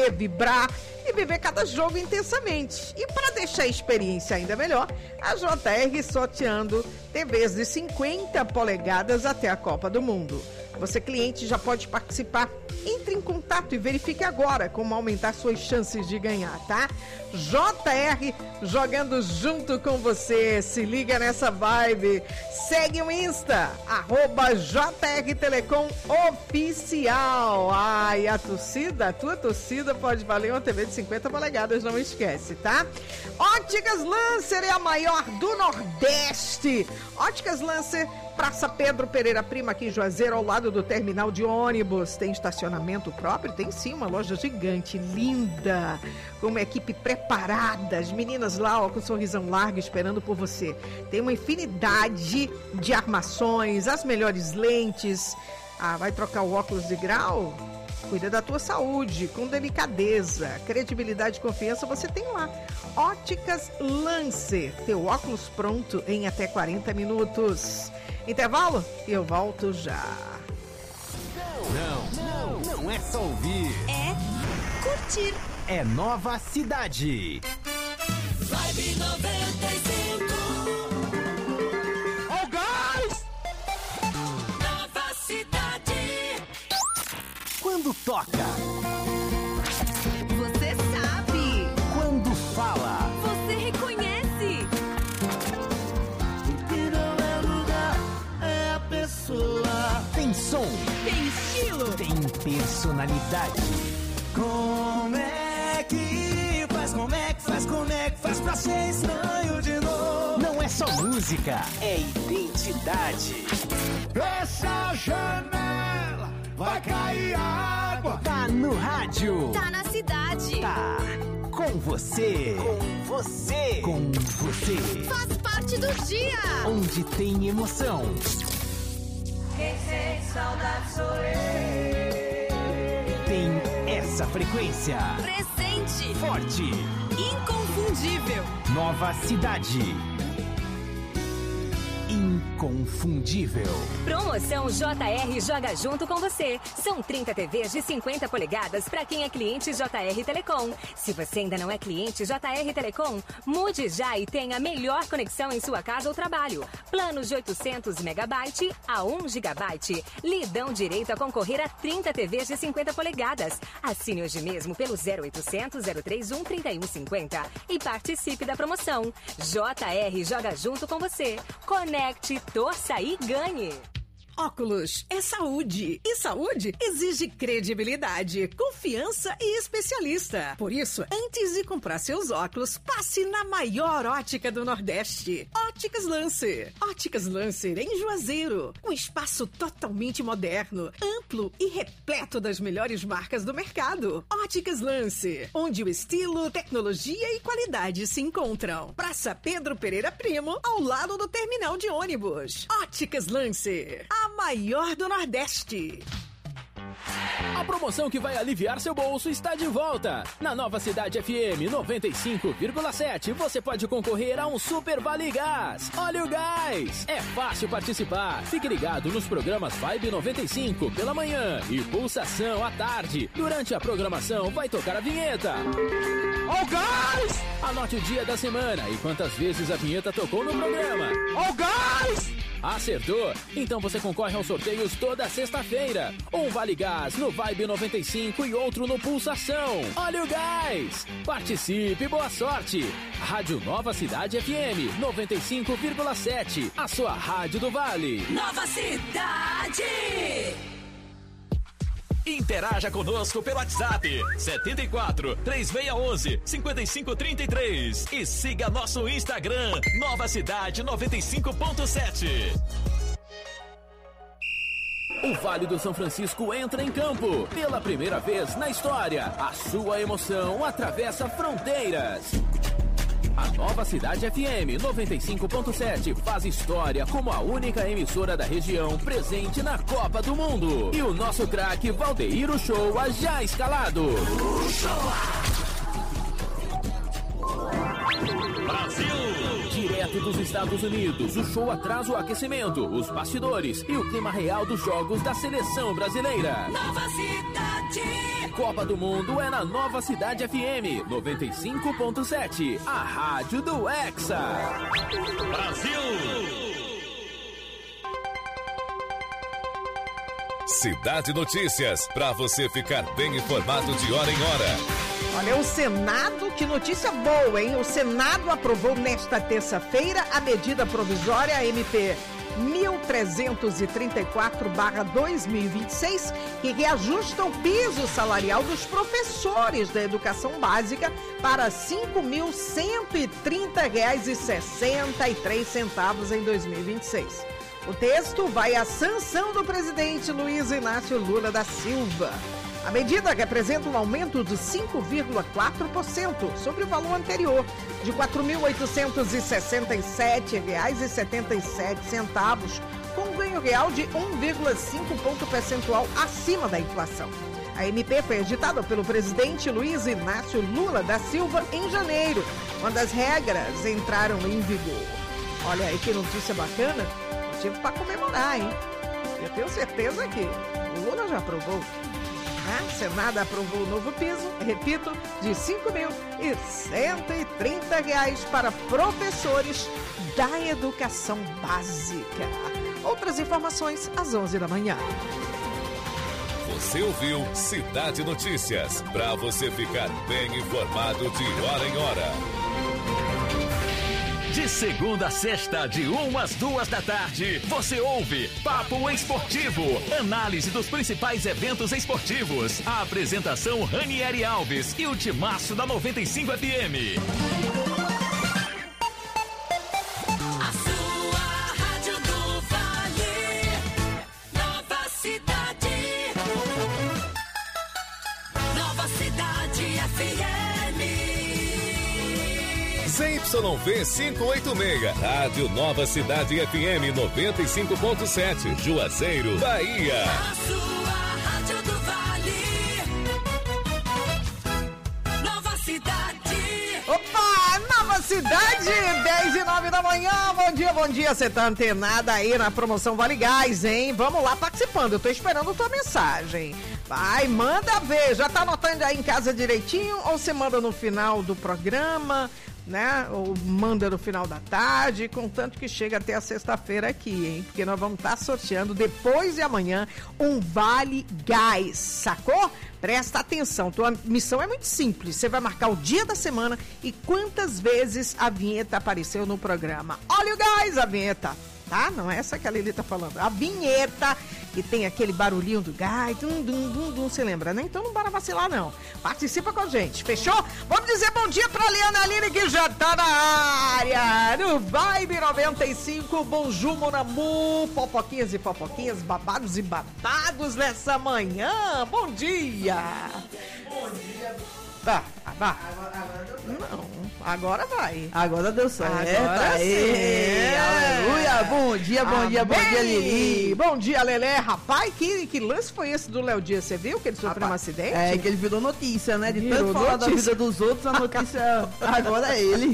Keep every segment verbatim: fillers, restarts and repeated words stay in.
torcer, vibrar e viver cada jogo intensamente. E para deixar a experiência ainda melhor, a J R sorteando T Vs de cinquenta polegadas até a Copa do Mundo. Você, cliente, já pode participar. Entre em contato e verifique agora como aumentar suas chances de ganhar, tá? J R jogando junto com você. Se liga nessa vibe. Segue o Insta, arroba J R Telecom Oficial. Ai, a torcida, a tua torcida pode valer uma T V de cinquenta polegadas, não esquece, tá? Óticas Lancer é a maior do Nordeste. Óticas Lancer, Praça Pedro Pereira Prima, aqui em Juazeiro, ao lado do terminal de ônibus. Tem estacionamento próprio? Tem sim, uma loja gigante, linda, com uma equipe preparada. As meninas lá, ó, com um sorrisão largo, esperando por você. Tem uma infinidade de armações, as melhores lentes. Ah, vai trocar o óculos de grau? Cuida da tua saúde, com delicadeza, credibilidade e confiança você tem lá. Óticas Lancer, teu óculos pronto em até quarenta minutos. Intervalo? Eu volto já. Não, não, não, não é só ouvir. É curtir. É Nova Cidade. Vibe noventa e cinco. Oh, guys! Nova Cidade. Quando toca. Você sabe. Quando fala. Você reconhece. Tem som. Tem estilo. Tem personalidade. Como é que faz, como é que faz, como é que faz pra ser estranho de novo? Não é só música, é identidade. Essa janela vai cair água. Tá no rádio. Tá na cidade. Tá com você. Com você. Com você. Faz parte do dia. Onde tem emoção. Quem sente saudade sou eu. Tem essa frequência. Presente. Forte. Inconfundível. Nova Cidade. Inconfundível. Promoção J R joga junto com você. São trinta T Vs de cinquenta polegadas para quem é cliente J R Telecom. Se você ainda não é cliente J R Telecom, mude já e tenha a melhor conexão em sua casa ou trabalho. Planos de oitocentos megabytes a um gigabyte. Lhe dão direito a concorrer a trinta T Vs de cinquenta polegadas. Assine hoje mesmo pelo zero oitocentos, zero trinta e um, trinta e um cinquenta e participe da promoção. J R joga junto com você. Conecte, torça e ganhe. Óculos é saúde. E saúde exige credibilidade, confiança e especialista. Por isso, antes de comprar seus óculos, passe na maior ótica do Nordeste. Óticas Lancer. Óticas Lancer em Juazeiro. Um espaço totalmente moderno, amplo e repleto das melhores marcas do mercado. Óticas Lancer, onde o estilo, tecnologia e qualidade se encontram. Praça Pedro Pereira Primo, ao lado do terminal de ônibus. Óticas Lancer. A maior do Nordeste. A promoção que vai aliviar seu bolso está de volta. Na Nova Cidade F M noventa e cinco vírgula sete você pode concorrer a um Super Vale Gás. Olha o gás! É fácil participar. Fique ligado nos programas Vibe noventa e cinco pela manhã e Pulsação à tarde. Durante a programação vai tocar a vinheta. Oh, guys! Anote o dia da semana e quantas vezes a vinheta tocou no programa. Oh, guys! Acertou? Então você concorre aos sorteios toda sexta-feira. Um Vale Gás no Vibe noventa e cinco e outro no Pulsação. Olha o gás! Participe, boa sorte! Rádio Nova Cidade F M noventa e cinco vírgula sete, a sua rádio do Vale. Nova Cidade! Interaja conosco pelo WhatsApp setenta e quatro, três seis um um, cinco cinco três três e siga nosso Instagram Nova Cidade noventa e cinco ponto sete. O Vale do São Francisco entra em campo. Pela primeira vez na história, a sua emoção atravessa fronteiras. A Nova Cidade F M noventa e cinco ponto sete faz história como a única emissora da região presente na Copa do Mundo. E o nosso craque Valdeir Uchoa já escalado. Brasil! Direto dos Estados Unidos, o show traz o aquecimento, os bastidores e o clima real dos jogos da seleção brasileira. Nova Cidade! Copa do Mundo é na Nova Cidade F M noventa e cinco ponto sete, a rádio do Hexa. Brasil! Cidade Notícias, para você ficar bem informado de hora em hora. Olha, o Senado, que notícia boa, hein? O Senado aprovou nesta terça-feira a medida provisória M P mil trezentos e trinta e quatro barra dois mil e vinte e seis, que reajusta o piso salarial dos professores da educação básica para cinco mil cento e trinta reais e sessenta e três centavos em dois mil e vinte e seis. O texto vai à sanção do presidente Luiz Inácio Lula da Silva. A medida representa um aumento de cinco vírgula quatro por cento sobre o valor anterior, de quatro mil oitocentos e sessenta e sete reais e setenta e sete centavos, com um ganho real de um vírgula cinco ponto percentual acima da inflação. A M P foi agitada pelo presidente Luiz Inácio Lula da Silva em janeiro, quando as regras entraram em vigor. Olha aí que notícia bacana, motivo para comemorar, hein? Eu tenho certeza que o Lula já aprovou. O Senado aprovou o novo piso, repito, de cinco mil cento e trinta reais para professores da educação básica. Outras informações às onze da manhã. Você ouviu Cidade Notícias, para você ficar bem informado de hora em hora. De segunda a sexta, de uma às duas da tarde, você ouve Papo Esportivo, análise dos principais eventos esportivos. A apresentação Ranieri Alves e o timaço da noventa e cinco F M. A sua rádio do Vale, Nova Cidade, Nova Cidade F M. Z Y V quinhentos e oitenta e seis, Rádio Nova Cidade F M noventa e cinco ponto sete, Juazeiro, Bahia. A sua rádio do Vale, Nova Cidade. Opa, Nova Cidade, dez e nove da manhã, bom dia, bom dia, você tá antenada aí na promoção Vale Gás, hein? Vamos lá participando, eu tô esperando a tua mensagem. Vai, manda ver, já tá anotando aí em casa direitinho ou você manda no final do programa, né? Ou manda no final da tarde, contanto que chega até a sexta-feira aqui, hein? Porque nós vamos estar sorteando depois de amanhã um Vale Gás, sacou? Presta atenção, tua missão é muito simples, você vai marcar o dia da semana e quantas vezes a vinheta apareceu no programa. Olha o gás, a vinheta, tá? Não é essa que a Lili tá falando, a vinheta que tem aquele barulhinho do gás, dum, dum, dum, dum, você lembra, né? Então não bora vacilar, não. Participa com a gente, fechou? Vamos dizer bom dia pra Liana Aline, que já tá na área, no Vibe noventa e cinco, bonjour, mon amour, fofoquinhas e fofoquinhas, babados e babados nessa manhã, bom dia! Bom dia! Tá, tá. Não, agora vai. Agora deu certo. Agora Aê, sim. Aleluia. Bom dia, bom Amém. dia, bom dia, Lili. Bom dia, Lelé. Rapaz, que, que lance foi esse do Léo Dias? Você viu que ele sofreu Rapaz, um acidente? É, que ele virou notícia, né? De Virou tanto falar notícia. da vida dos outros, a notícia agora é ele.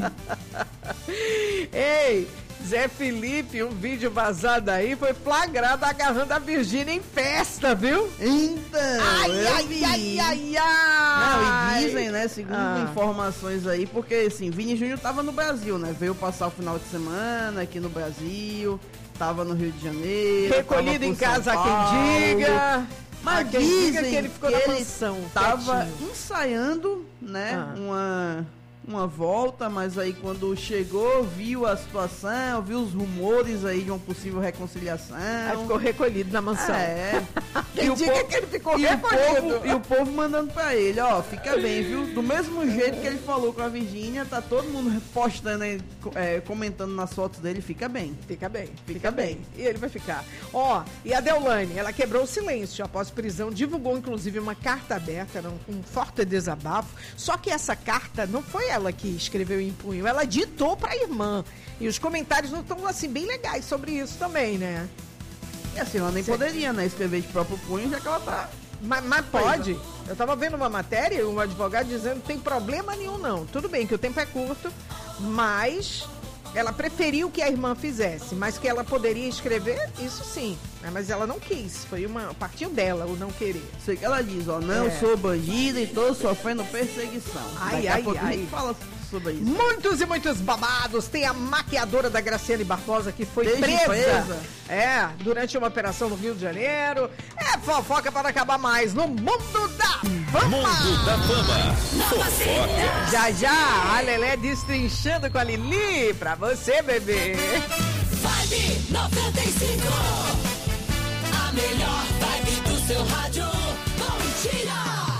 Ei, Zé Felipe, um vídeo vazado aí, foi flagrado agarrando a Virgínia em festa, viu? Então, Ai, eu ai, vi. ai, ai, ai. Não, e dizem, né, segundo Ah. informações aí, porque assim, Vini Júnior tava no Brasil, né? Veio passar o final de semana aqui no Brasil, tava no Rio de Janeiro. Recolhido tava em por São casa, Paulo. quem diga. Mas Há quem dizem diga que ele ficou que na ele mansão, tava quietinho. ensaiando, né, Ah. uma, uma volta, mas aí quando chegou, viu a situação, viu os rumores aí de uma possível reconciliação. Aí ficou recolhido na mansão. É. Quem E o diga povo- que ele ficou e o, recolhido. povo, e o povo mandando pra ele, ó, fica bem, viu? Do mesmo jeito que ele falou com a Virgínia, tá todo mundo postando aí, é, comentando nas fotos dele, fica bem. Fica bem, fica bem. E ele vai ficar. Ó, e a Deolane, ela quebrou o silêncio após prisão, divulgou inclusive uma carta aberta, era um, um forte desabafo. Só que essa carta não foi ela que escreveu em punho, ela ditou pra irmã. E os comentários não estão assim bem legais sobre isso também, né? E assim, ela nem Cê- poderia, né, escrever de próprio punho, já que ela tá... Mas, mas pode. Eu tava vendo uma matéria, um advogado dizendo que não tem problema nenhum, não. Tudo bem que o tempo é curto, mas ela preferiu que a irmã fizesse, mas que ela poderia escrever, isso sim. É, mas ela não quis, foi uma partiu dela o não querer. Sei que ela diz, ó, não É. sou bandida e tô sofrendo perseguição. Ai, Daqui ai, a pouco a ai. gente fala sobre isso. Muitos e muitos babados. Tem a maquiadora da Graciane Barbosa que foi Desde presa. presa. É, durante uma operação no Rio de Janeiro. É fofoca para acabar mais no Mundo da Fama. Mundo da Fama. Fofoca. Já já, a Lelé destrinchando com a Lili pra você, bebê. Vibe noventa e cinco. A melhor vibe do seu rádio. Bom dia.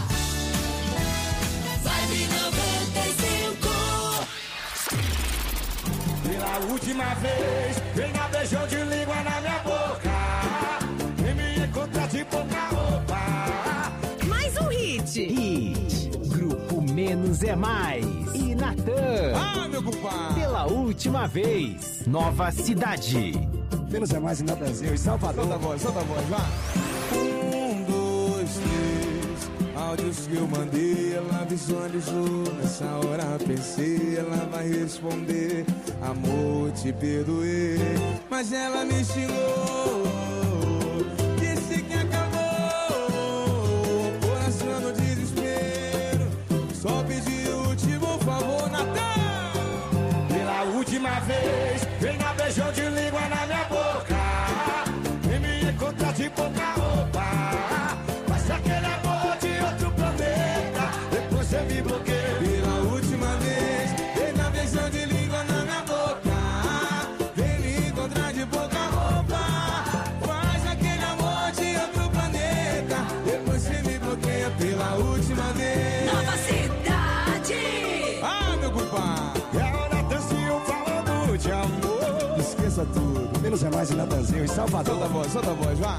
Vibe noventa e cinco. Pela última vez, vem na beijão de língua na minha boca. Vem me encontrar de pouca roupa. Mais um hit. Hit. Grupo Menos é Mais. E Natan. Ah, meu compadre. Pela última vez. Nova Cidade. Menos é mais em Brasil e Salvador. Solta a voz, solta a voz, vá. Um, dois, três. Áudios que eu mandei, ela visualizou. Nessa hora pensei, ela vai responder. Amor, te perdoei. Mas ela me xingou. Disse que acabou. Coração no desespero. Só pedi o último favor, Natan. Pela última vez, vem na beijão de língua na minha boca. Vem me encontrar de pouca roupa. Mas aquele amor de outro planeta. Depois você me bloqueia. Pela última vez, vem na beijão de língua na minha boca. Vem me encontrar de pouca roupa. Faz aquele amor de outro planeta. Depois você me bloqueia pela última vez. Nova Cidade. Ah, meu compadre. É a hora dancinho falando de amor. Esqueça tudo, menos é mais em Natanzinho e Salvador. Solta a voz, solta a voz, vá.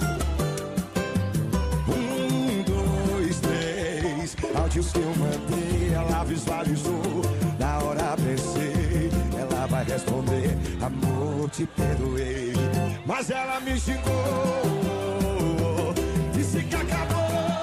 Um, dois, três. Áudios que eu mandei, ela visualizou. Na hora pensei, ela vai responder. Amor, te perdoei. Mas ela me xingou. Disse que acabou.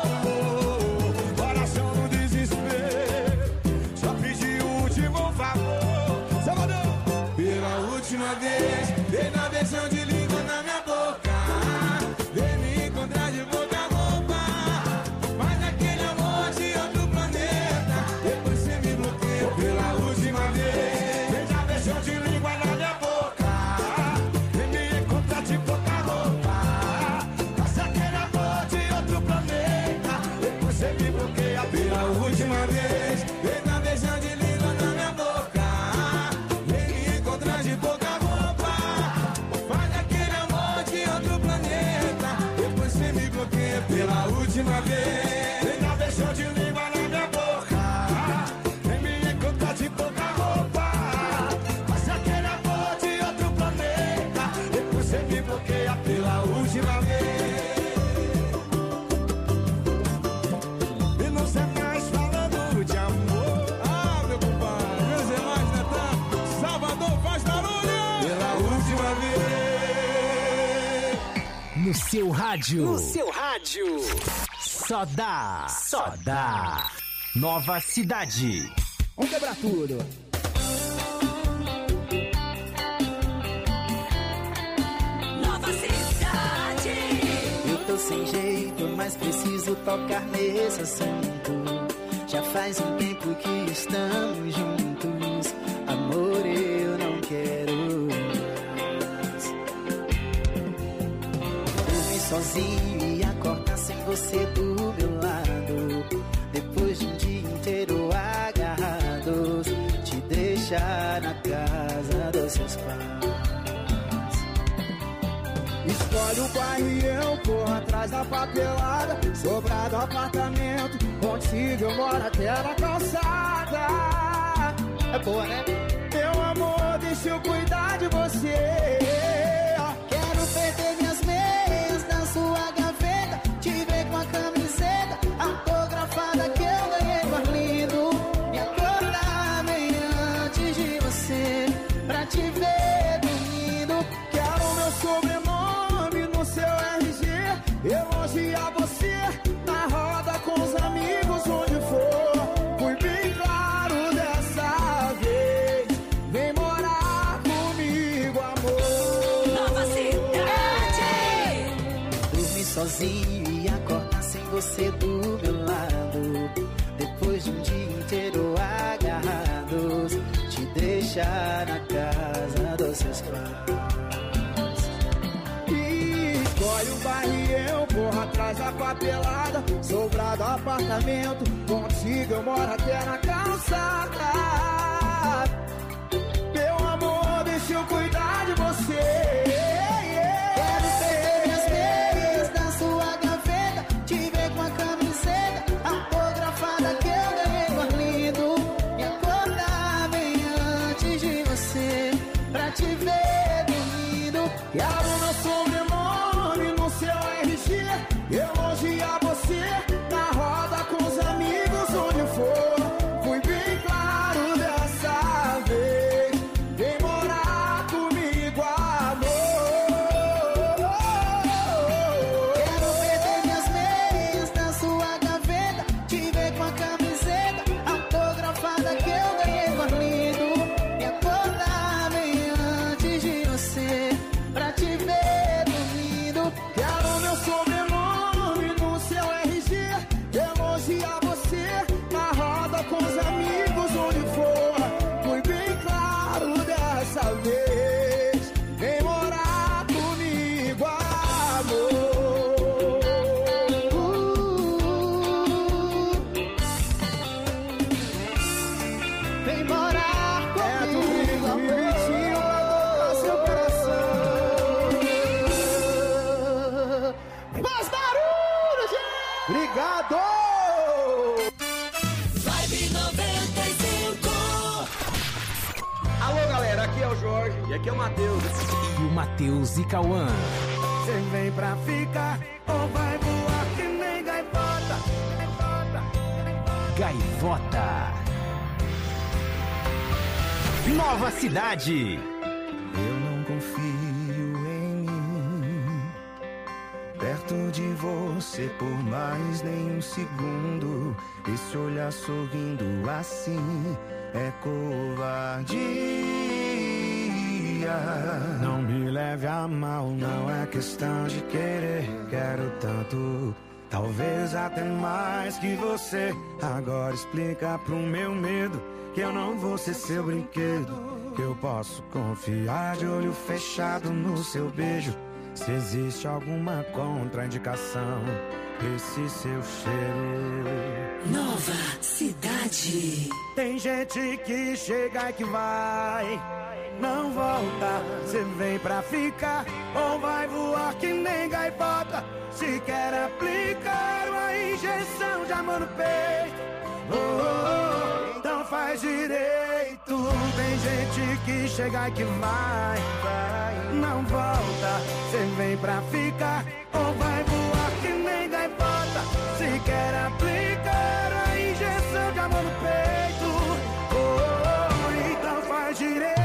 Coração no desespero. Só pedi o último favor. Salvador. Pela última vez, vem na versão de língua na minha boca. Vem me encontrar de boca a boca. Mas aquele amor de outro planeta. Depois você me bloqueia pela última vez. Vem na versão de língua na minha boca. Vem me encontrar de boca a boca. Mas aquele amor de outro planeta. Depois você me bloqueia pela última vez. Vem na versão de língua na minha boca. Vem me encontrar de boca a boca. Faz aquele amor de outro planeta. Depois você me bloqueia pela última vez. Vem na versão de língua na minha boca. Vem me encontrar de boca a roupa. Faz aquele amor de outro planeta. Depois você me bloqueia pela última vez. E não sei mais falando de amor. Ah, meu compadre, meus irmãos, Natan. Salvador faz barulho. Pela última vez. No seu rádio. No seu rádio. Só dá. Só dá. Nova Cidade. Vamos quebrar tudo. Nova Cidade. Eu tô sem jeito, mas preciso tocar nesse assunto. Já faz um tempo que estamos juntos. Amor, eu não quero mais. Dormir sozinho e acordar sem você do meu lado. Depois de um dia inteiro agarrados, te deixar na casa dos seus pais. Escolhe o bairro e eu corro atrás da papelada. Sobrado apartamento, contigo eu moro até na calçada. É boa, né? Meu amor, deixa eu cuidar de você. Quero perder minhas meias na sua gaveta. Te ver com a camiseta autografada que eu ganhei no Arlindo. Me acordar bem antes de você, pra te ver dormindo. Quero meu sobrenome no seu R G. Elogiar você na roda com os amigos, onde for. Fui bem claro dessa vez. Vem morar comigo, amor. sozinho e acordar sem você do meu lado. Depois de um dia inteiro agarrados, te deixar na casa dos seus pais. E escolhe o bairro e eu corro atrás da papelada. Sobrado apartamento, contigo eu moro até na calçada. Meu amor, deixa eu cuidar de você. Quero perder minhas meias da sua gaveta, te ver com a camiseta autografada que eu ganhei no Arlindo, e acordar bem antes de você pra te ver dormindo. E abro meu sobrenome no seu R G, elogiar você na roda com os amigos onde for. Fui bem claro dessa vez, vem morar comigo, amor. Quero perder minhas meias da sua gaveta, te ver com a camiseta autografada que eu ganhei no Arlindo, e acordar bem antes de você pra te ver dormindo. Quero meu sobrenome no seu R G, elogiar você na roda com os amigos onde for. Fui bem claro dessa vez, vem morar comigo, amor. Vem morar É tudo comigo, amor. bonitinho pra tocar seu coração. Mais barulho, gente! Obrigado! Vibe noventa e cinco. Alô, galera, aqui é o Jorge e aqui é o Matheus. E o Matheus e Cauã. Cê vem pra ficar ou vai voar que nem gaivota? Gaivota. Nova Cidade. Eu não confio em mim, perto de você por mais nem um segundo. Esse olhar sorrindo assim é covardia. Não me leve a mal, não é questão de querer. Quero tanto, talvez até mais que você. Agora explica pro meu medo que eu não vou ser seu brinquedo, que eu posso confiar de olho fechado no seu beijo. Se existe alguma contraindicação, esse seu cheiro. Nova Cidade. Tem gente que chega e que vai, não volta. Cê vem pra ficar ou vai voar que nem gaivota? Se quer aplicar uma injeção de amor no peito, oh, oh, oh, então faz direito. Tem gente que chega e que vai, vai, não volta. Cê vem pra ficar ou vai voar que nem gaivota? Se quer aplicar a injeção de amor no peito, oh, oh, oh, então faz direito.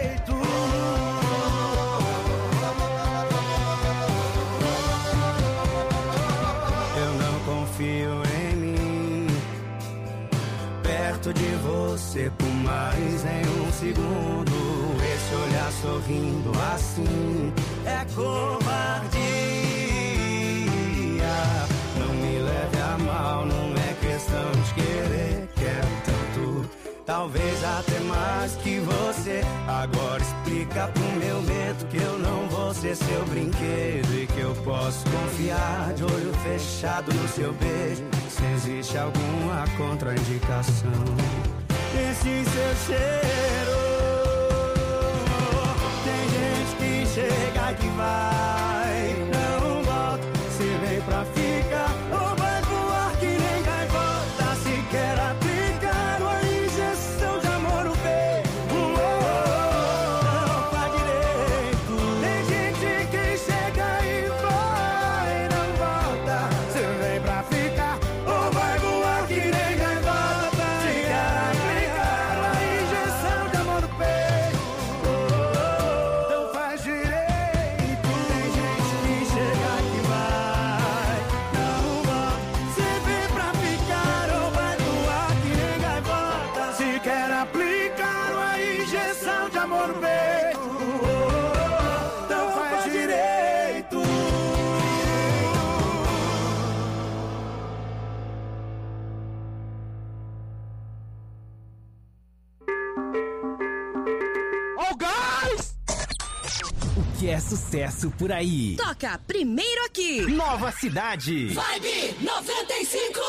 Eu não confio em mim, perto de você por mais nem um segundo. Esse olhar sorrindo assim é covardia. Não me leve a mal, não é questão de querer. Quero tanto, talvez até mais que você. Agora explica pro meu medo que eu não vou ser seu brinquedo e que eu posso confiar de olho fechado no seu beijo. Se existe alguma contraindicação, esse seu cheiro. Tem gente que chega e que vai, não volta. Se vem pra ficar ou vai voar que nem gaivota? Se quer aplicar uma injeção de amor no peito, oh, oh, oh, não faz direito. Tem gente que chega e vai, não volta. Se vem pra ficar ou vai voar que nem gaivota? Se quer aplicar uma injeção de amor no peito, oh, oh, oh, não faz direito. Tem gente que chega e vai, não volta. Se vem pra ficar ou vai voar que nem gaivota? Se quer aplicar uma injeção de amor no peito, oh, oh, oh, não faz direito. que é sucesso por aí. Toca primeiro aqui. Nova Cidade. Vibe noventa e cinco.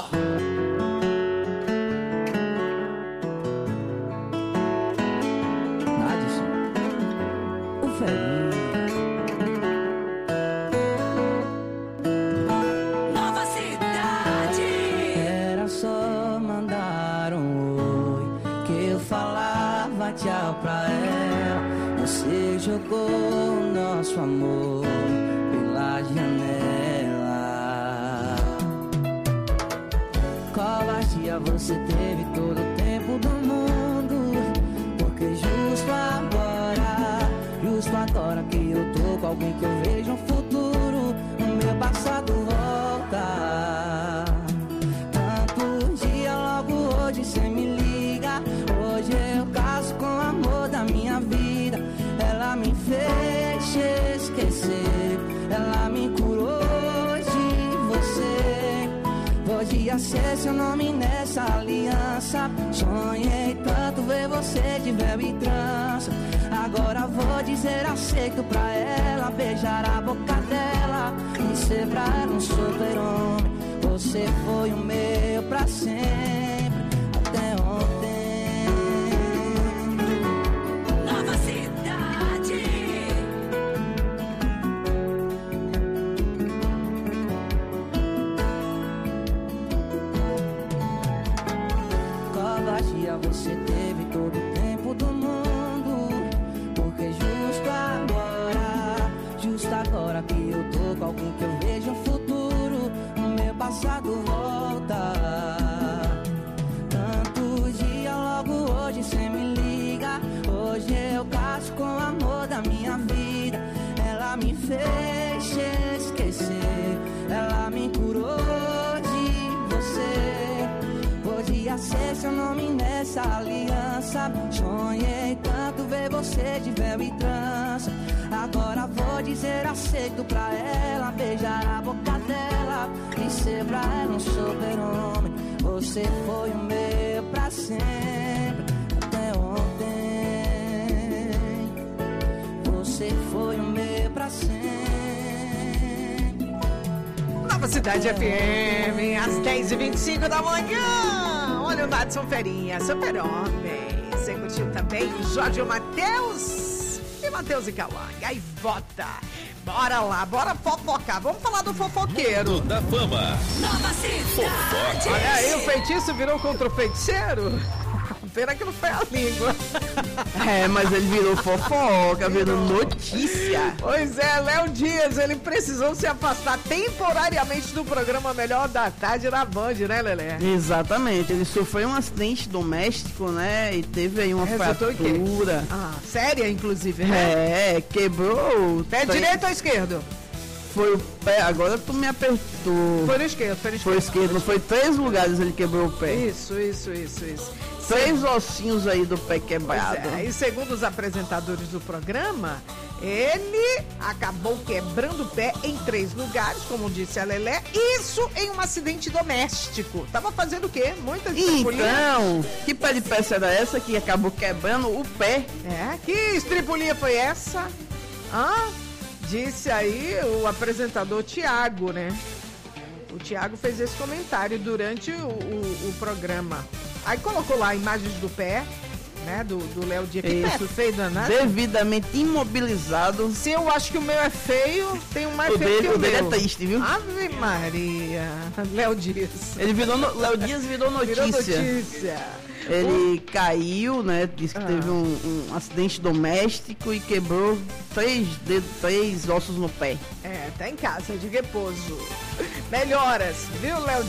Nova Cidade. Era só mandar um oi que eu falava tchau pra ela. Você jogou o nosso amor pela janela. Covardia, você teve todo o tempo do mundo. Porque justo agora, justo agora que eu tô com alguém que eu vejo um futuro, o meu passado volta. Tanto dia, logo hoje cê me liga. Hoje eu caso com o amor da minha vida. Ela me fez esquecer, ela me curou de você. Podia ser seu nome nessa aliança. Sonhei tanto ver você de véu e trança. Agora vou dizer aceito pra ela, beijar a boca dela e ser pra ela um super-homem. Você foi o meu pra sempre, até ontem. Nova Cidade. Covardia, você teve todo o tempo do mundo. Porque justo agora, justo agora que eu tô com alguém que eu vejo um futuro, o meu passado volta. Tanto dia, logo hoje cê me liga. Hoje eu caso com o amor da minha vida. Ela me fez esquecer, ela me curou de você. Podia ser seu nome nessa aliança. Sonhei tanto ver você de véu e trança. Agora vou dizer aceito pra ela, beijar a boca dela e ser pra ela um super-homem. Você foi o meu pra sempre, até ontem. Você foi o meu pra sempre. Nova Cidade F M, às dez e vinte e cinco da manhã. Olha o Nadson Ferinha, super-homem. Você curtiu também o Jorge e o Matheus? E Matheus e Cauã. Aí vota. Bora lá, bora fofocar. Vamos falar do fofoqueiro. Da fama. Nova Cidade. Olha aí, o feitiço virou contra o feiticeiro? Pena que não foi a língua. É, mas ele virou fofoca, virou notícia. Pois é, Léo Dias, ele precisou se afastar temporariamente do programa Melhor da Tarde na Band, né, Lelé? Exatamente, ele sofreu um acidente doméstico, né? E teve aí uma Resultou fratura. Ah, séria, inclusive, né? É, quebrou. Pé Tem... direito ou esquerdo? Foi o pé, agora tu me apertou. Foi no esquerdo, foi no esquerdo. Foi esquerdo, não foi três lugares ele quebrou o pé. Isso, isso, isso, isso. Três ossinhos aí do pé quebrado. É, e segundo os apresentadores do programa, ele acabou quebrando o pé em três lugares, como disse a Lelé. Isso em um acidente doméstico. Tava fazendo o quê? Muitas estripulias. Então, que pé de peça era essa que acabou quebrando o pé? É, que estripulia foi essa? Hã? Disse aí o apresentador Tiago, né? O Tiago fez esse comentário durante o, o, o programa. Aí colocou lá imagens do pé, né? Do, do Léo Dias. Que Isso, pé feio danado. devidamente imobilizado. Se eu acho que o meu é feio, tem um mais O feio dele, que o, o dele meu. é triste, viu? Ave Maria. Léo Dias. Ele virou, no... Léo Dias virou notícia. Virou notícia. Ele o... caiu, né? Disse que ah. teve um, um acidente doméstico e quebrou três dedos, três ossos no pé. É, tá em casa de repouso. Melhoras, viu, Léo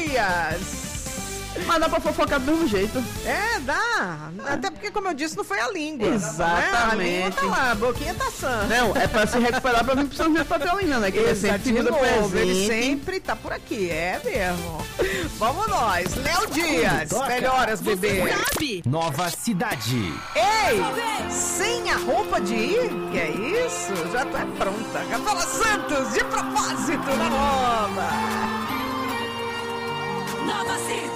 Dias? Mas dá pra fofocar do mesmo jeito. É, dá. Até porque, como eu disse, não foi a língua. Exatamente. Né? A língua tá lá, a boquinha tá sã. Não, é pra se recuperar pra vir pro São José Patrolina, né? Que ele sempre figura presente. Ele sempre tá por aqui, é mesmo. Vamos nós. Léo Dias, melhoras, bebê. Sabe? Nova Cidade. Ei, sem a roupa de ir? Que é isso? Já tá pronta. Rafaela Santos, de propósito, na nova. Nova Cidade.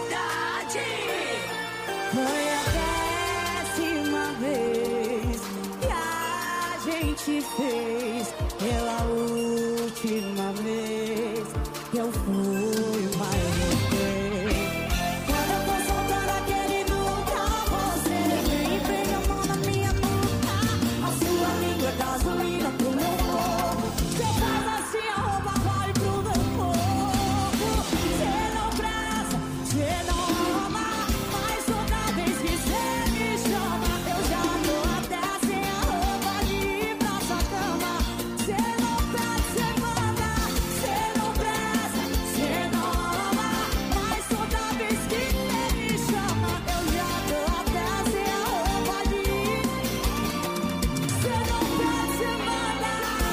Foi a décima vez que a gente me fez pela última vez. Eu fui o maior. Quando eu tô soltando aquele nunca, você vem e pega a mão na minha nuca. A sua língua é gasolina pro meu corpo. Você faz assim, a roupa vai pro meu corpo. Você não presta, você não ama, mas toda vez que você me chama, eu já tô até sem a roupa de ir pra sua cama. Você não presta, você manda, você não presta, você não ama, mas toda vez que você me chama, eu já tô até sem a roupa de ir. Você não presta, você manda.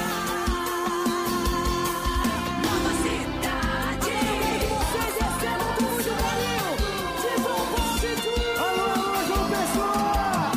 Nova cidade. Vocês recebam tudo de carinho. Se propósito. Alô, alô, João Pessoa!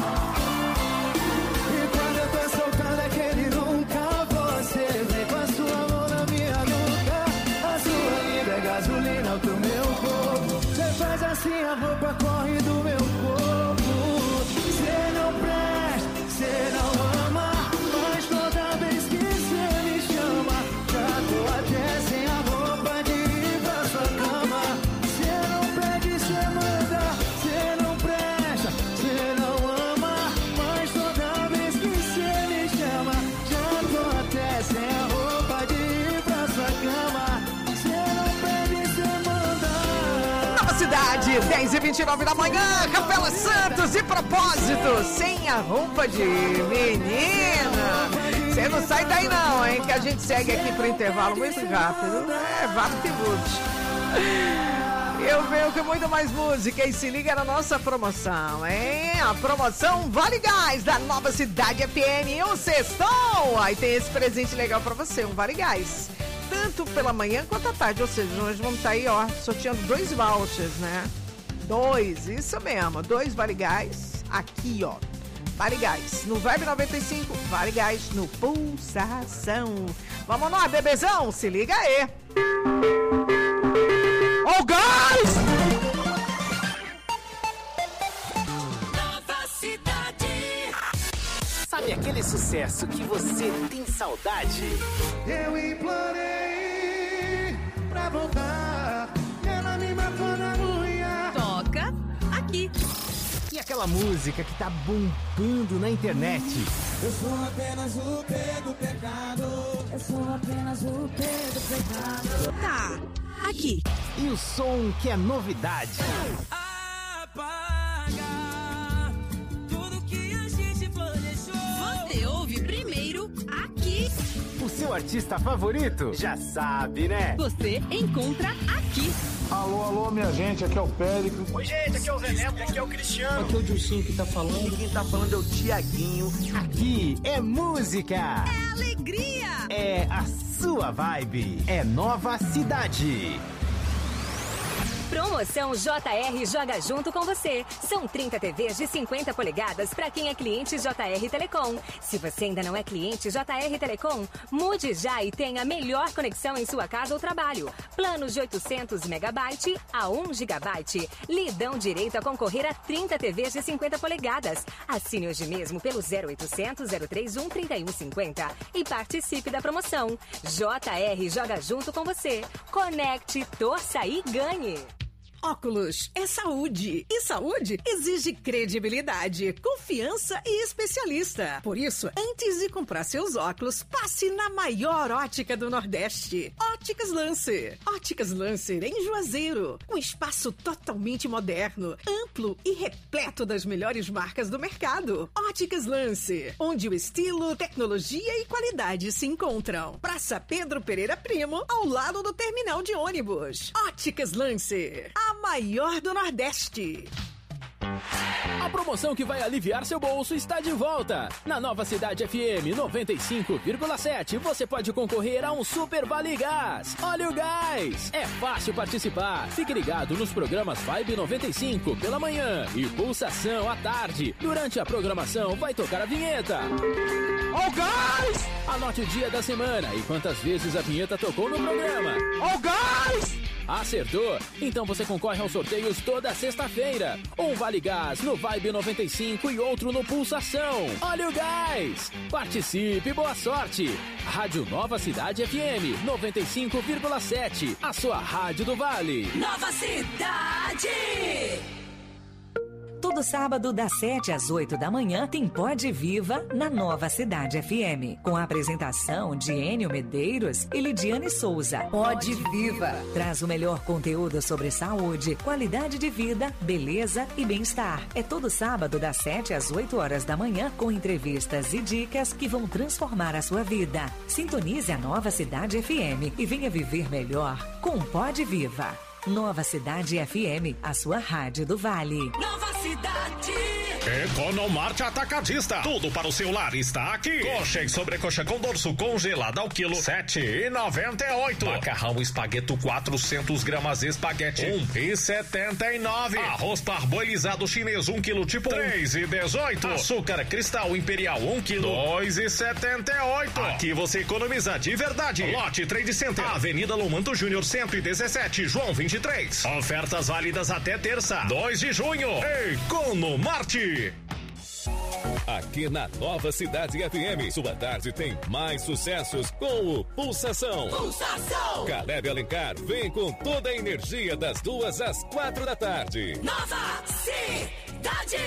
E quando eu tô soltando aquele nunca, você vem com a sua mão na minha nuca. A sua língua é gasolina pro meu corpo. Você faz assim, a roupa corre do meu corpo. Você não presta, você não ama, mas toda vez que você me chama, já tô até sem a roupa de ir pra sua cama. Você não pede, você manda, você não presta, você não ama, mas toda vez que você me chama, já tô até sem a roupa de ir pra sua cama. Você não pede, você manda. Nova Cidade, dez e vinte e nove da manhã, Capela Santos e Propósito, sem a roupa de menina. Você não sai daí não, hein, que a gente segue aqui pro intervalo muito rápido. É, VaptVult. Eu venho com muito mais música e se liga na nossa promoção, hein? A promoção Vale Gás da Nova Cidade F M, um sextou. Aí tem esse presente legal pra você, um Vale Gás. Tanto pela manhã quanto à tarde, ou seja, nós vamos estar aí, ó, sorteando dois vouchers, né? Dois, isso mesmo, dois Vale Gás aqui, ó. Vale Gás no Vibe noventa e cinco, Vale Gás no Pulsação. Vamos lá, bebezão, se liga aí. Ó o gás! Nova cidade. Sabe aquele sucesso que você tem saudade? Eu implorei pra voltar, ela me matou na unha. Toca aqui. E aquela música que tá bombando na internet? Eu sou apenas o pé do pecado. Eu sou apenas o pé do pecado. Tá aqui. E o som que é novidade? Apaga tudo que a gente planejou. Você ouve primeiro aqui. O seu artista favorito? Já sabe, né? Você encontra aqui. Alô, alô, minha gente, aqui é o Périco. Oi, gente, aqui é o Zé Neto, aqui é o Cristiano. Aqui é o Dilcinho que tá falando. E quem tá falando é o Tiaguinho. Aqui é música. É alegria. É a sua vibe. É Nova Cidade. Promoção J R joga junto com você. São trinta T Vs de cinquenta polegadas para quem é cliente J R Telecom. Se você ainda não é cliente J R Telecom, mude já e tenha a melhor conexão em sua casa ou trabalho. Planos de oitocentos megabytes a um gigabyte. Lhe dão direito a concorrer a trinta T Vs de cinquenta polegadas. Assine hoje mesmo pelo zero oitocentos, zero trinta e um, trinta e um cinquenta e participe da promoção. J R joga junto com você. Conecte, torça e ganhe. Óculos é saúde. E saúde exige credibilidade, confiança e especialista. Por isso, antes de comprar seus óculos, passe na maior ótica do Nordeste. Óticas Lancer. Óticas Lancer em Juazeiro. Um espaço totalmente moderno, amplo e repleto das melhores marcas do mercado. Óticas Lancer, onde o estilo, tecnologia e qualidade se encontram. Praça Pedro Pereira Primo, ao lado do terminal de ônibus. Óticas Lancer, a maior do Nordeste. A promoção que vai aliviar seu bolso está de volta. Na Nova Cidade F M noventa e cinco vírgula sete você pode concorrer a um Super Vale Gás. Olha o gás! É fácil participar. Fique ligado nos programas Vibe noventa e cinco pela manhã e Pulsação à tarde. Durante a programação vai tocar a vinheta. Ó o gás! Anote o dia da semana e quantas vezes a vinheta tocou no programa. Ó o gás! Acertou? Então você concorre aos sorteios toda sexta-feira. Um Vale Gás no Vibe noventa e cinco e outro no Pulsação. Olha o gás! Participe, boa sorte! Rádio Nova Cidade F M noventa e cinco vírgula sete, a sua rádio do Vale. Nova Cidade! Todo sábado, das sete às oito da manhã, tem Pode Viva na Nova Cidade F M. Com a apresentação de Enio Medeiros e Lidiane Souza. Pode Viva traz o melhor conteúdo sobre saúde, qualidade de vida, beleza e bem-estar. É todo sábado, das sete às oito horas da manhã, com entrevistas e dicas que vão transformar a sua vida. Sintonize a Nova Cidade F M e venha viver melhor com Pode Viva. Nova Cidade F M, a sua rádio do Vale. Nova Cidade! Economarte Atacadista. Tudo para o seu lar está aqui. Coxa e sobrecoxa com dorso congelada ao quilo sete reais e noventa e oito centavos. Macarrão espagueto quatrocentos gramas espaguete um real e setenta e nove centavos. Arroz parboilizado chinês um quilo tipo três reais e dezoito centavos. Açúcar cristal imperial um quilo dois reais e setenta e oito centavos. Aqui você economiza de verdade. Lote Trade Center, Avenida Lomanto Júnior cento e dezessete, João vinte e três. Ofertas válidas até terça, dois de junho. Economarte. Aqui na Nova Cidade F M, sua tarde tem mais sucessos com o Pulsação. Pulsação! Caleb Alencar vem com toda a energia das duas às quatro da tarde. Nova Cidade!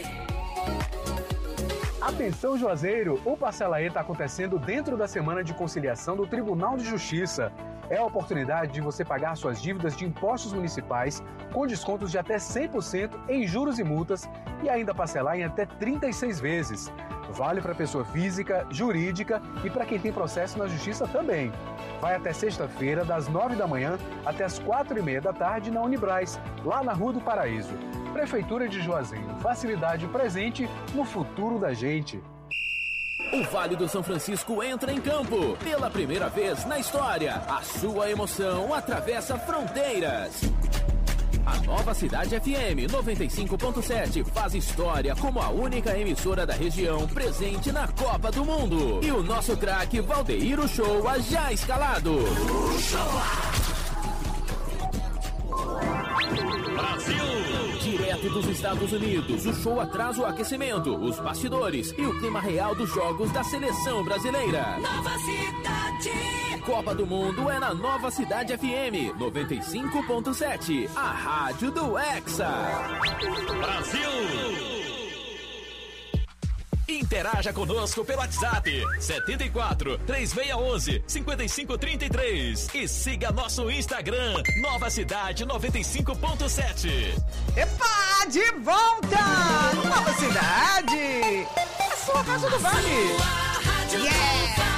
Atenção, Juazeiro! O Parcela E está acontecendo dentro da semana de conciliação do Tribunal de Justiça. É a oportunidade de você pagar suas dívidas de impostos municipais com descontos de até cem por cento em juros e multas e ainda parcelar em até trinta e seis vezes. Vale para pessoa física, jurídica e para quem tem processo na Justiça também. Vai até sexta-feira, das nove da manhã até as quatro e meia da tarde na Unibraz, lá na Rua do Paraíso. Prefeitura de Juazeiro, facilidade presente no futuro da gente. O Vale do São Francisco entra em campo. Pela primeira vez na história, a sua emoção atravessa fronteiras. A Nova Cidade F M noventa e cinco ponto sete faz história como a única emissora da região presente na Copa do Mundo. E o nosso craque Valdeir Uchoa já escalado. Brasil! Direto dos Estados Unidos, o show traz o aquecimento, os bastidores e o clima real dos jogos da seleção brasileira. Nova Cidade! Copa do Mundo é na Nova Cidade F M noventa e cinco ponto sete, a rádio do Hexa. Brasil! Interaja conosco pelo WhatsApp setenta e quatro, três seis um um, cinco cinco três três e siga nosso Instagram Nova Cidade noventa e cinco ponto sete. Epa, de volta! Nova Cidade! A sua rádio do Vale! Yeah!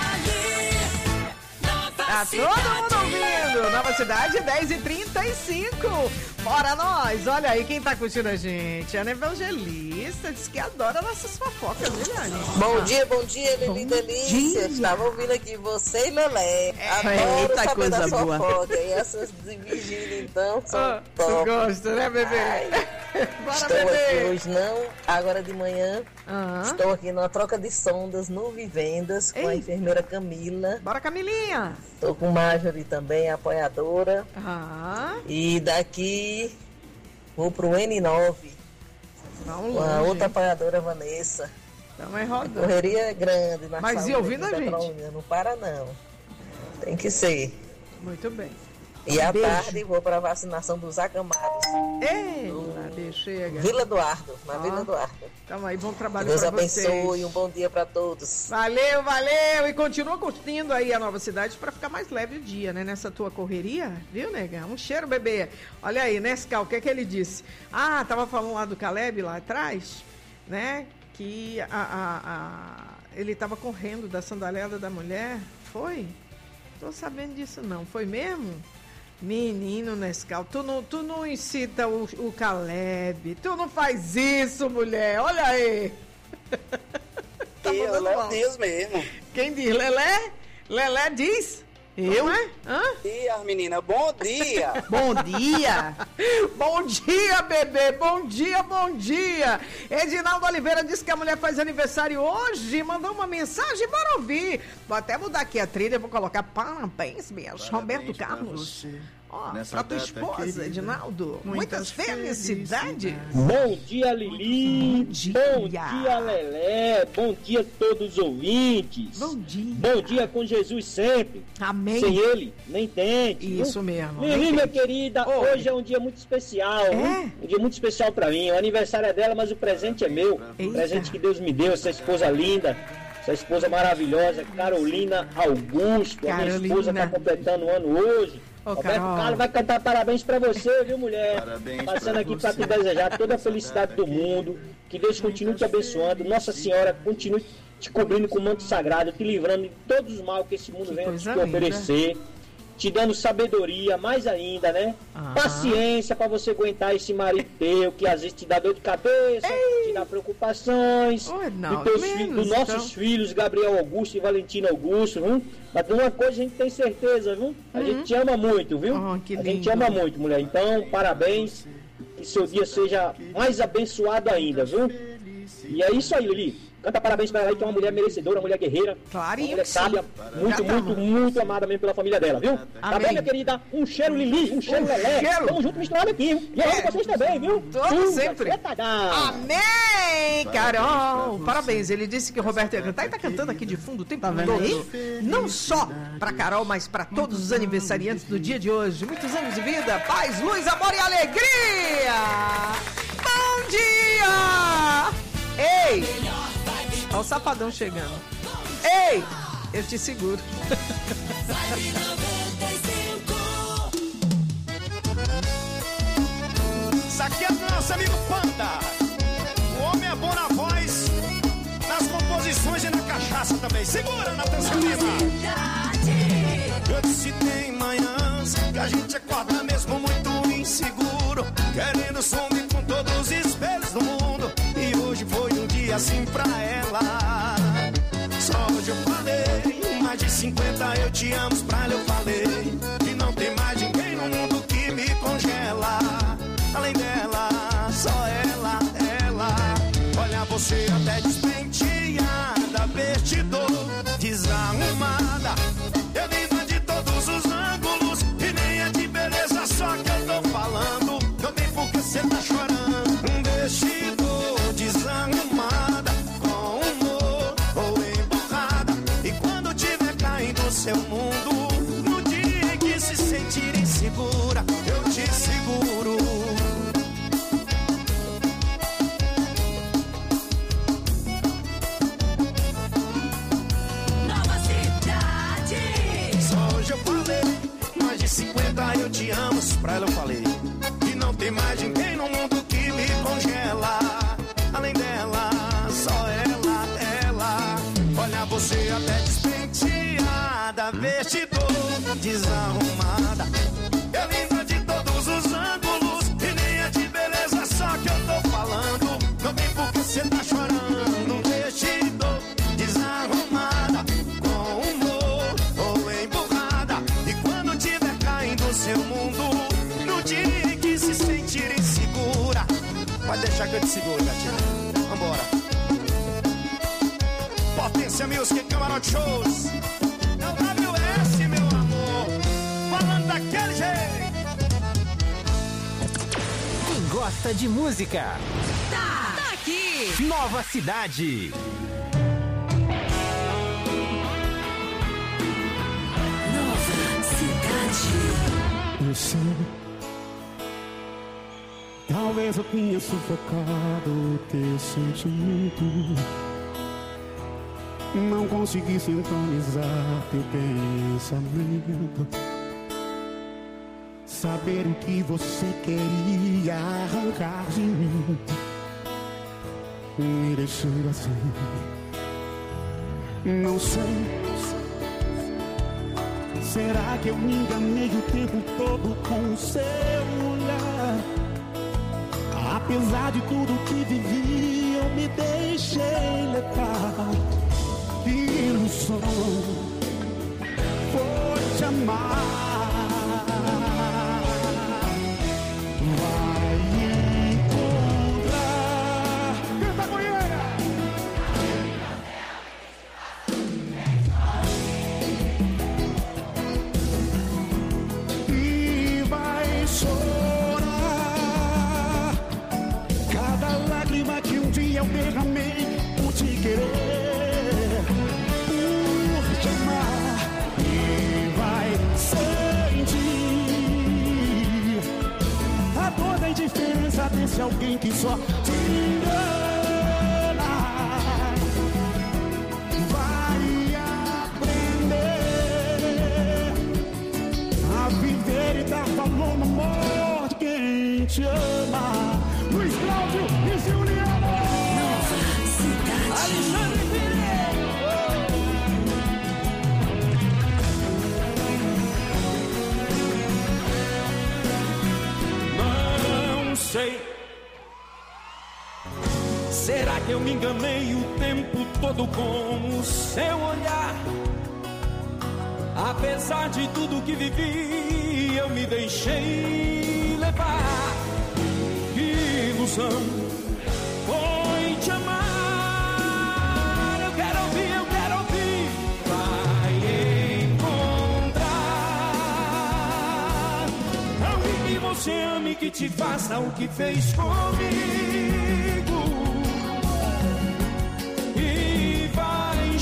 Tá todo mundo ouvindo! Nova Cidade, dez e trinta e cinco. Bora nós! Olha aí quem tá curtindo a gente. Ana Evangelista diz que adora nossas fofocas, viu, Ana? Bom dia, bom dia, Lili Delícia. Estava ouvindo aqui você e Lelé. Adoro Eita, saber coisa da boa. fofoca. E essas de Virgínia, então, são Oh, top. tu gosta, né, bebê? Ai, Bora, estou bebê. aqui hoje não, agora de manhã. Estou aqui numa troca de sondas no Vivendas com a Ei. enfermeira Camila. Bora, Camilinha! Estou com Marjorie também, apoiadora. Ah. E daqui vou pro N nove. Vamos com a longe, outra hein? apoiadora Vanessa. Estamos aí A rodando. correria é grande na Mas saúde e ouvindo aqui a da gente? Petrolina, não para não. Tem que ser. Muito bem. E à Beijo. tarde vou para a vacinação dos acamados. Ei, lá, chega. Vila Eduardo, na Ó. Vila Eduardo. Tamo aí, bom trabalho Deus pra abençoe, vocês. um bom dia para todos. Valeu, valeu! E continua curtindo aí a Nova Cidade pra ficar mais leve o dia, né? Nessa tua correria, viu, nega? Um cheiro, bebê. Olha aí, Nescau, o que é que ele disse? Ah, tava falando lá do Caleb, lá atrás, né? Que a, a, a- ele tava correndo da sandalela da mulher. Foi? Tô sabendo disso não. Foi mesmo? Menino Nescau, tu não, tu não incita o, o Caleb. Tu não faz isso, mulher. Olha aí. Tá Eu mandando levo mal. Deus mesmo. Quem diz? Lelé? Lelé diz? Eu, né? Hã? Bom dia, menina. Bom dia. Bom dia! Bom dia, bebê! Bom dia, bom dia! Edinaldo Oliveira disse que a mulher faz aniversário hoje, mandou uma mensagem para ouvir. Vou até mudar aqui a trilha, vou colocar parabéns, beijo. Roberto Carlos. Ó, Nessa pra tua data esposa, querida, Edinaldo. Muitas, muitas felicidades. Bom dia, Lili. Bom dia. Bom dia, Lelé. Bom dia a todos os ouvintes. Bom dia. Bom dia com Jesus sempre. Amém. Sem ele, nem tente. Isso mesmo. Lili, minha querida, Oi. hoje é um dia muito especial. É? Hein? Um dia muito especial pra mim. O aniversário é dela, mas o presente é meu. Eita. O presente que Deus me deu, essa esposa linda. Essa esposa maravilhosa, Carolina Augusto. Carolina. A minha esposa tá completando um ano hoje. Ô, Roberto Carlos vai cantar parabéns pra você, viu, mulher? Parabéns. Passando aqui pra te desejar toda a felicidade do mundo. Que Deus continue te abençoando. Nossa Senhora continue te cobrindo com o manto sagrado, te livrando de todos os mal que esse mundo que vem te oferecer. Te dando sabedoria, mais ainda, né? Ah. Paciência pra você aguentar esse marido teu, que às vezes te dá dor de cabeça, Ei. te dá preocupações. Oh, não, dos filhos, dos nossos então. filhos, Gabriel Augusto e Valentina Augusto, viu? Mas de uma coisa a gente tem certeza, viu? A uhum. gente te ama muito, viu? Oh, a gente te ama muito, mulher. Então, parabéns. Que seu dia seja mais abençoado ainda, viu? E é isso aí, Lili. Canta parabéns pra ela aí, que é uma mulher merecedora, uma mulher guerreira. Claro, uma mulher sábia, muito, tá muito, muito amada mesmo pela família dela, viu? Amém. Tá bem, minha querida? Um cheiro, Lili, um cheiro, um Lelé. Cheiro. Tamo junto misturado aqui, viu? E aí, é. vocês também, viu? Todos sempre. Amém, Carol. Parabéns. Ele disse que o Roberto ia cantar e tá cantando aqui de fundo o tempo todo. Não só pra Carol, mas pra todos os aniversariantes do dia de hoje. Muitos anos de vida, paz, luz, amor e alegria. Bom dia! Ei! Olha o Safadão chegando. Ei! Eu te seguro. Isso aqui é do nosso amigo Panda. O homem é bom na voz, nas composições e na cachaça também. Segura, Natanson Lima. Eu disse tem manhãs que a gente acorda mesmo muito inseguro, querendo sumir com todos os espelhos do mundo. E hoje foi um dia assim pra ela. Só hoje eu falei, mais de cinquenta eu te amo, pra ela eu falei. E não tem mais ninguém no mundo que me congela. Além dela, só ela, ela. Olha você até despenteada, vestidor, desarrumada. Eu vivo de todos os ângulos e nem é de beleza só que eu tô falando. Não tem por que você tá chorando. Um vestido desarrumada, com humor ou emburrada. E quando tiver caindo seu mundo, no dia em que se sentir insegura, eu te seguro. Nova Cidade. Só hoje eu falei, mais de cinquenta eu te amo, pra ela eu falei. E não tem mais ninguém no mundo que me congela. Além dela, só ela, ela. Olha você até despenteada, vestidor, desarrumada. É linda de todos os ângulos e nem é de beleza só que eu tô falando. Não tem por que você tá chorando. Vestidor, desarrumada, com humor ou emburrada. E quando tiver caindo seu mundo, no dia em que se sentir insegura, vai deixar que eu te seguro, gatinha. Vambora. Potência Music, Camarote Shows. É o W S, meu amor. Falando daquele jeito. Quem gosta de música, Tá, tá aqui. Nova Cidade. Nova Cidade. Eu sei. Talvez eu tenha sufocado o teu sentimento. Não consegui sintonizar teu pensamento. Saber o que você queria arrancar de mim, me deixando assim. Não sei. Será que eu me enganei o tempo todo com o seu olhar? Apesar de tudo que vivi, eu me deixei levar. Que ilusão foi te amar. Vai encontrar. Canta, Goiânia! E eu derramei por te querer, por te amar. E vai sentir a dor da indiferença desse alguém que só te engana. Vai aprender a viver e dar valor no amor de quem te ama. Luiz Cláudio e Juliano. Nova Cidade. Alexandre Filho. Não sei. Será que eu me enganei o tempo todo com o seu olhar? Apesar de tudo que vivi, eu me deixei levar. Que ilusão foi te amar. Eu quero ouvir, eu quero ouvir. Vai encontrar alguém que você ame, que te faça o que fez comigo. E vai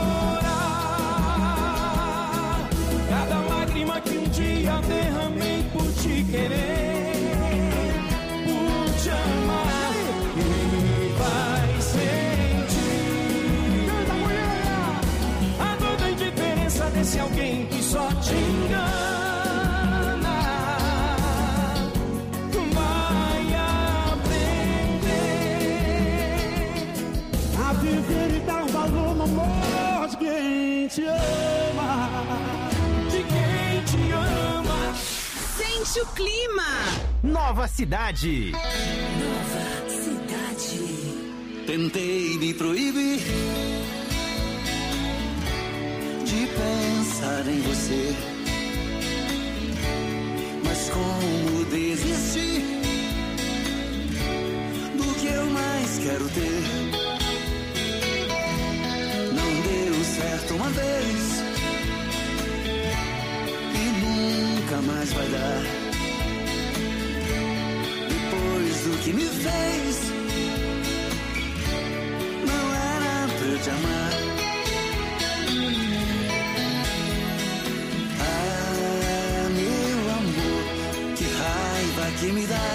chorar cada lágrima que um dia derramei por te querer, por te amar. E vai sentir a dor da indiferença desse alguém que só te engana. Vai aprender a viver e dar valor no amor de quem te ama. De quem te ama. Sente o clima. Nova Cidade. Nova Cidade. Tentei me proibir de pensar em você, mas como desistir do que eu mais quero ter? Não deu certo uma vez e nunca mais vai dar. Depois do que me fez, não era pra eu te amar. Ah, meu amor, que raiva que me dá.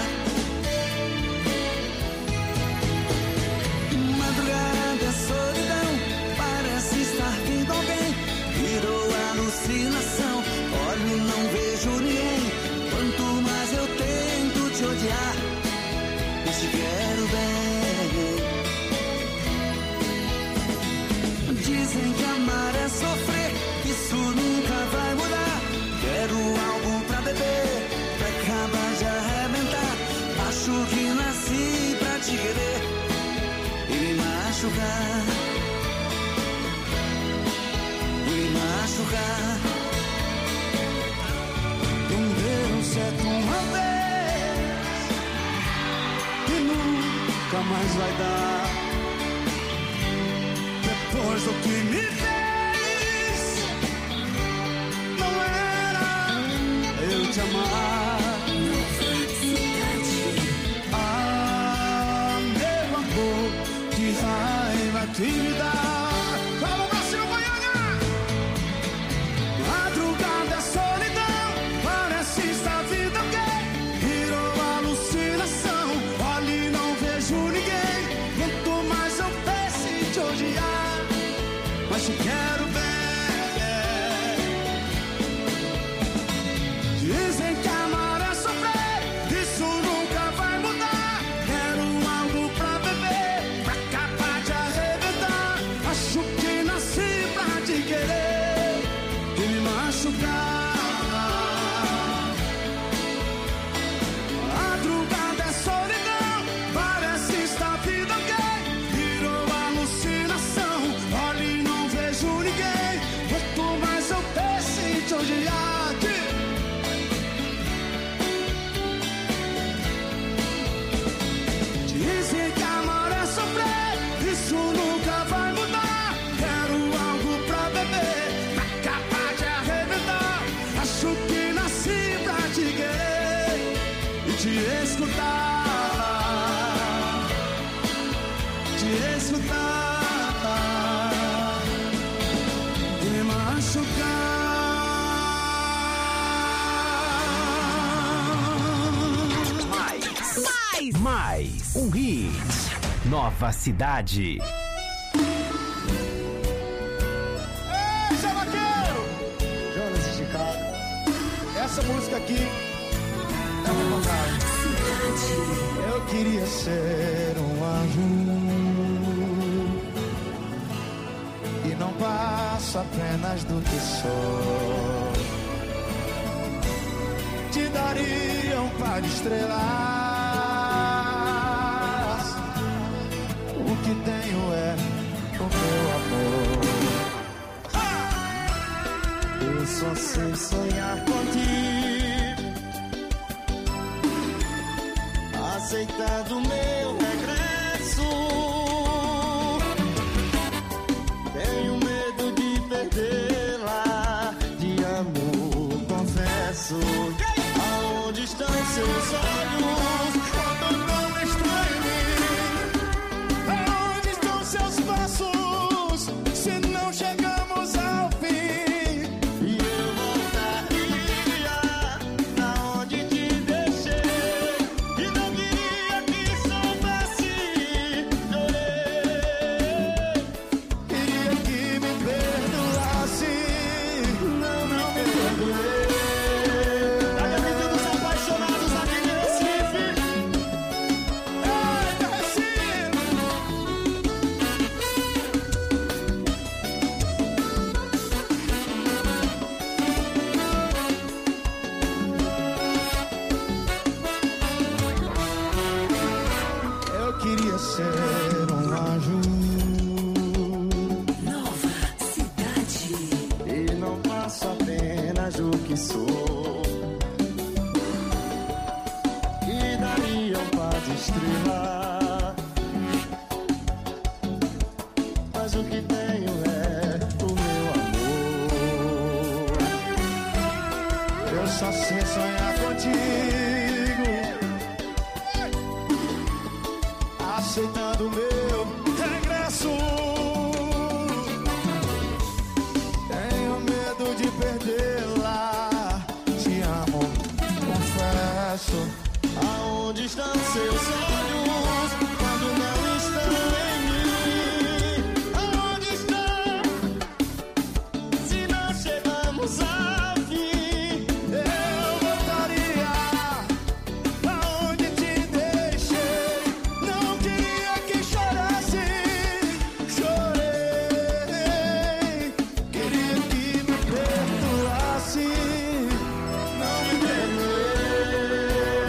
Madrugada, solidão, parece estar vindo alguém. Virou alucinação, olho e não vejo ninguém. Quanto mais eu tento te odiar, mas te quero bem. Dizem que amar é sofrer, isso nunca vai mudar. Quero algo pra beber, pra acabar de arrebentar. Acho que nasci pra te querer e me machucar, e me machucar. Não deu certo uma vez e nunca mais vai dar. Depois do que me fez, não era eu te amar. Ah, meu amor, que raiva que me dá. Vamos, Brasil, Goiânia! Madrugada é solidão, parece estar vindo alguém. Virou alucinação, olhe e não vejo ninguém. Quanto mais eu penso em te odiar, mas te quero bem. Dizem que amar é sofrer, isso nunca vai mudar. Quero algo pra beber, pra acabar de arrebentar. Acho que nasci pra te querer e me machucar. Madrugada é solidão, parece estar vindo alguém. Virou alucinação, olhe e não vejo ninguém. te escutar e me machucar. Mais, mais, mais um hit. Nova Cidade. Ei, seu vaqueiro! Jonas de Chicago. Essa música aqui é uma vontade. Eu queria ser um anjo e não passo apenas do que sou. Te daria um par de estrelas. O que tenho é o meu amor. Eu só sei sonhar contigo, aceitando meu regresso. Tenho medo de perdê-la, de amor, confesso. Aonde estão seus olhos quando não estão em mim? Aonde estão seus passos se não chegamos ao fim? E eu voltaria aonde te deixei e não queria que soubesse. Chorei, queria que me perdoasse. Não, não me perdoei. Queria ser um anjo. Nova Cidade. E não faço apenas o que sou. E daria um par de estrela. Mas o que tenho é o meu amor. Eu só sei sonhar contigo, aceitando meu regresso. Tenho medo de perdê-la. Te amo, confesso. Aonde estão seus olhos quando não estão em mim? Aonde estão se não chegamos ao fim? Eu voltaria aonde te deixei. Não queria que chorasse. Chorei, queria que me perdoasse. Não me perdoei.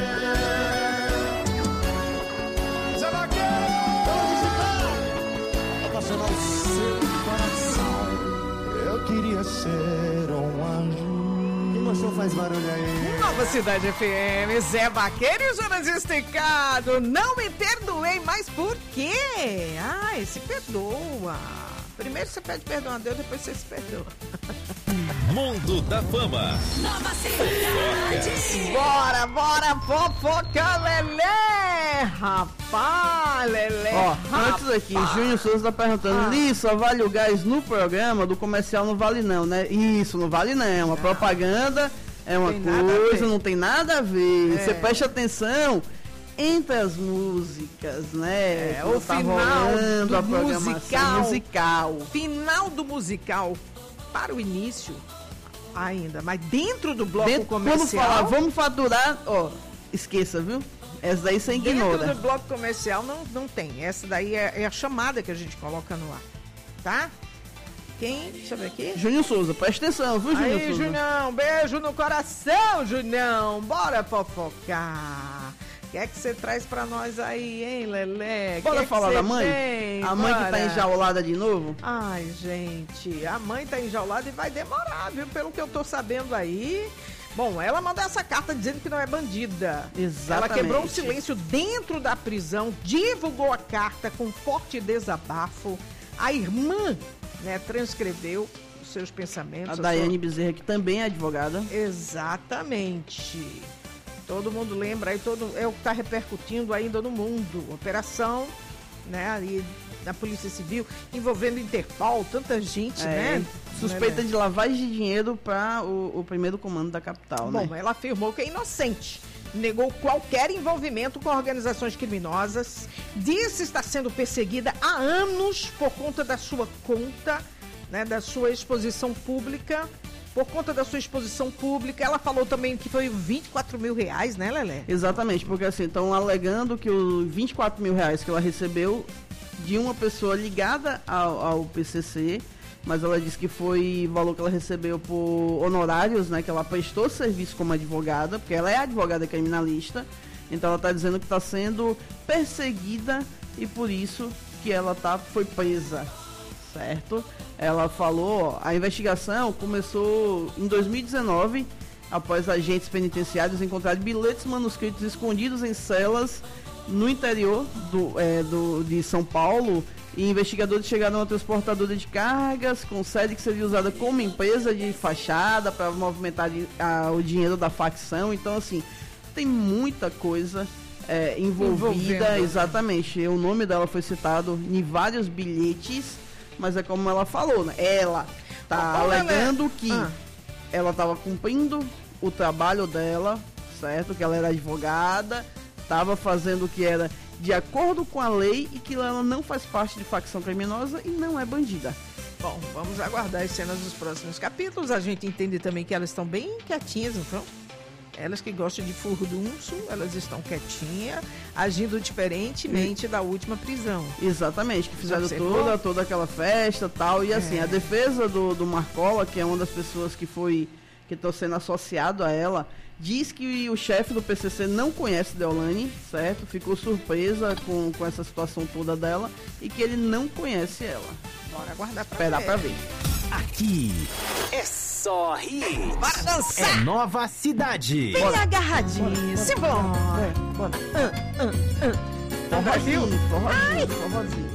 Zé Vaqueiro, vamos visitar, apaixonar o seu coração. Eu queria ser um anjo. Quem gostou faz barulho aí. Nova Cidade F M, Zé Vaqueiro e Jonas Esticado. Não me perdoei, mas por quê? Ah, se perdoa. Primeiro você pede perdão a Deus, depois você se perdoa. Mundo da Fama. Nova Cidade. Bora, bora, fofoca, Lelê. Rapaz, Lelê. Ó, rapaz. antes aqui, Júnior Souza tá perguntando, Ah. Li, só vale o gás no programa, do comercial não vale não, né? Isso, não vale não. A propaganda é uma Tem nada a coisa, ver. não tem nada a ver. É. Você preste atenção entre as músicas, né? É, Quando o tá final rolando do a programação musical, musical. final do musical para o início ainda, mas dentro do bloco Dentro- comercial. Quando falar, vamos faturar, ó, esqueça, viu? Essa daí você ignora. Dentro do bloco comercial não, não tem. Essa daí é, é a chamada que a gente coloca no ar, tá? Quem? Deixa eu ver aqui. Júnior Souza, presta atenção, viu, Júnior Aí, Souza? Junião, beijo no coração, Junião. Bora fofocar. O que é que você traz pra nós aí, hein, Lelé? Bora Que é falar que da você mãe? tem? A mãe que tá Bora. enjaulada de novo? Ai, gente, a mãe tá enjaulada e vai demorar, viu? Pelo que eu tô sabendo aí. Bom, ela mandou essa carta dizendo que não é bandida. Exatamente. Ela quebrou um silêncio dentro da prisão, divulgou a carta com forte desabafo. A irmã, né, transcreveu os seus pensamentos. A Daiane Bezerra, que também é advogada. Exatamente. Todo mundo lembra aí, todo, é o que está repercutindo ainda no mundo. Operação, né? E da Polícia Civil, envolvendo Interpol, tanta gente, É, né? suspeita Né? de lavagem de dinheiro para o, o primeiro comando da capital, Bom, né? ela afirmou que é inocente, negou qualquer envolvimento com organizações criminosas, disse estar sendo perseguida há anos por conta da sua conta, né, da sua exposição pública, por conta da sua exposição pública. Ela falou também que foi vinte e quatro mil reais, né, Lelé? Exatamente, porque assim, estão alegando que os vinte e quatro mil reais que ela recebeu de uma pessoa ligada ao, ao P C C, mas ela disse que foi valor que ela recebeu por honorários, né, que ela prestou serviço como advogada, porque ela é advogada criminalista, então ela está dizendo que está sendo perseguida e por isso que ela tá, foi presa, certo? Ela falou, a investigação começou em dois mil e dezenove, após agentes penitenciários encontrarem bilhetes manuscritos escondidos em celas no interior do, é, do, de São Paulo, e investigadores chegaram a uma transportadora de cargas com sede que seria usada como empresa de fachada para movimentar a, o dinheiro da facção. Então, assim, tem muita coisa é, envolvida. Envolvendo. Exatamente. O nome dela foi citado em vários bilhetes, mas é como ela falou, né? Ela tá oh, alegando que ah. ela estava cumprindo o trabalho dela, certo? Que ela era advogada, estava fazendo o que era de acordo com a lei e que ela não faz parte de facção criminosa e não é bandida. Bom, vamos aguardar as cenas dos próximos capítulos. A gente entende também que elas estão bem quietinhas, não estão? Elas que gostam de furdunço, elas estão quietinhas, agindo diferentemente e... da última prisão. Exatamente, que fizeram toda, toda aquela festa e tal. E é. assim, a defesa do, do Marcola, que é uma das pessoas que foi, que estão sendo associado a ela, diz que o chefe do P C C não conhece Deolane, certo? Ficou surpresa com, com essa situação toda dela e que ele não conhece ela. Bora aguardar pra Esperar ver. pra ver. Aqui é só rir. Bora dançar! É Nova Cidade. Bem agarradinho. Simbora. Bora. Ah, ah, ah. Forrozinho, Ai. forrozinho, forrozinho.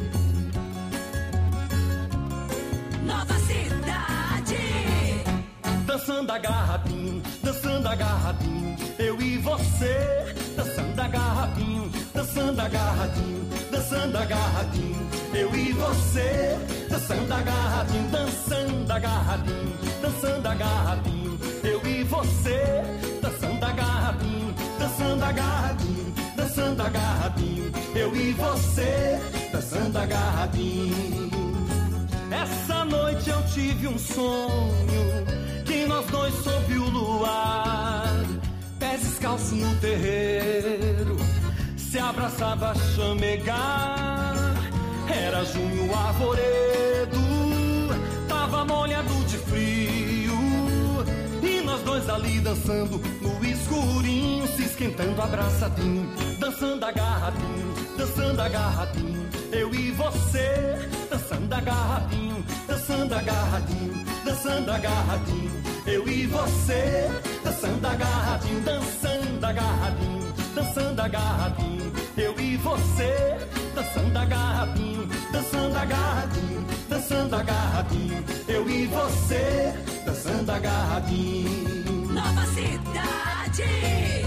Nova Cidade. Dançando agarradinho, dançando agarradinho, eu e você. Dançando agarradinho, dançando agarradinho, dançando agarradinho, eu e você. Dançando agarradinho, dançando agarradinho, dançando agarradinho, eu e você. Dançando agarradinho, dançando agarradinho, dançando agarradinho, eu e você. Dançando agarradinho. Essa noite eu tive um sonho, que nós dois sob o luar, pés descalços no terreiro, se abraçava a chamegar. Era junho arvoredo, tava molhado de frio, e nós dois ali dançando no escurinho, se esquentando abraçadinho, dançando agarradinho, dançando agarradinho, eu e você. Dançando agarradinho, dançando agarradinho, dançando agarradinho, eu e você. Dançando agarradinho, dançando agarradinho, dançando agarradinho, eu e você. Dançando agarradinho, dançando agarradinho, dançando agarradinho, eu e você. Dançando agarradinho. Nova Cidade.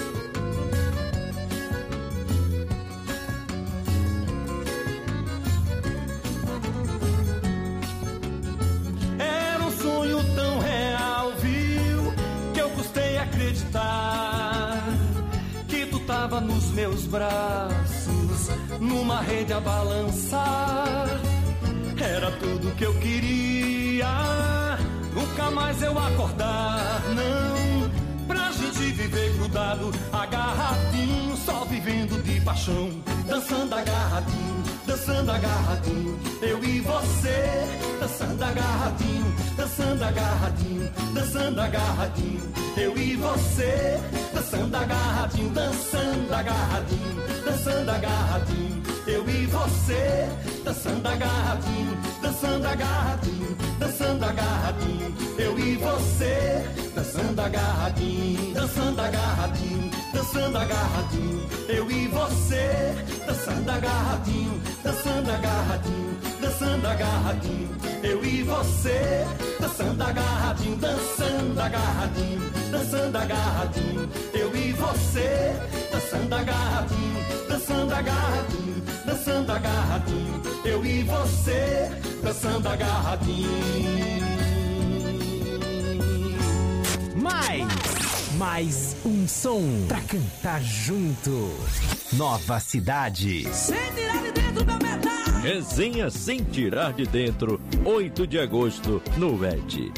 Era um sonho tão real, viu, que eu custei acreditar que tu tava nos meus braços, numa rede a balançar. Era tudo que eu queria, nunca mais eu acordar, não, pra gente viver grudado, agarradinho, só vivendo de paixão. Dançando agarradinho, dançando agarradinho, eu e você. Dançando agarradinho, dançando agarradinho, dançando agarradinho, eu e você. Dançando agarradinho, dançando agarradinho, dançando agarradinho, eu e você. Dançando agarradinho, dançando agarradinho, dançando agarradinho, eu e você. Dançando agarradinho, dançando agarradinho, dançando agarradinho, eu e você. Dançando agarradinho, dançando agarradinho, dançando agarradinho, eu e você. Dançando agarradinho, dançando agarradinho, dançando agarradinho, eu e você. Dançando agarradinho, dançando agarradinho, dançando agarradinho, eu e você, dançando agarradinho. Mais, mais um som pra cantar junto. Nova Cidade. Sem tirar de dentro da metade. Resenha Sem Tirar de Dentro, oito de agosto, no Ed.